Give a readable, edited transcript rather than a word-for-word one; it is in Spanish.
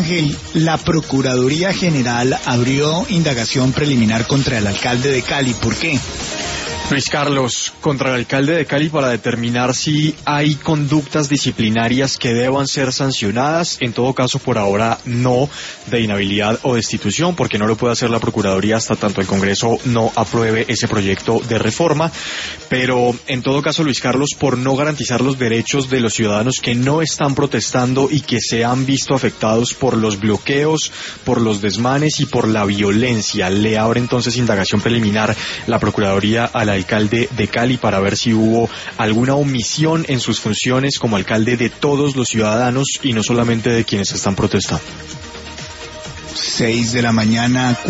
Ángel, la Procuraduría General abrió indagación preliminar contra el alcalde de Cali. ¿Por qué? Luis Carlos, contra el alcalde de Cali para determinar si hay conductas disciplinarias que deban ser sancionadas. En todo caso, por ahora no de inhabilidad o destitución, porque no lo puede hacer la Procuraduría hasta tanto el Congreso no apruebe ese proyecto de reforma. Pero en todo caso, Luis Carlos, por no garantizar los derechos de los ciudadanos que no están protestando y que se han visto afectados por los bloqueos, por los desmanes y por la violencia, le abre entonces indagación preliminar la Procuraduría al alcalde de Cali para ver si hubo alguna omisión en sus funciones como alcalde de todos los ciudadanos y no solamente de quienes están protestando. 6 de la mañana.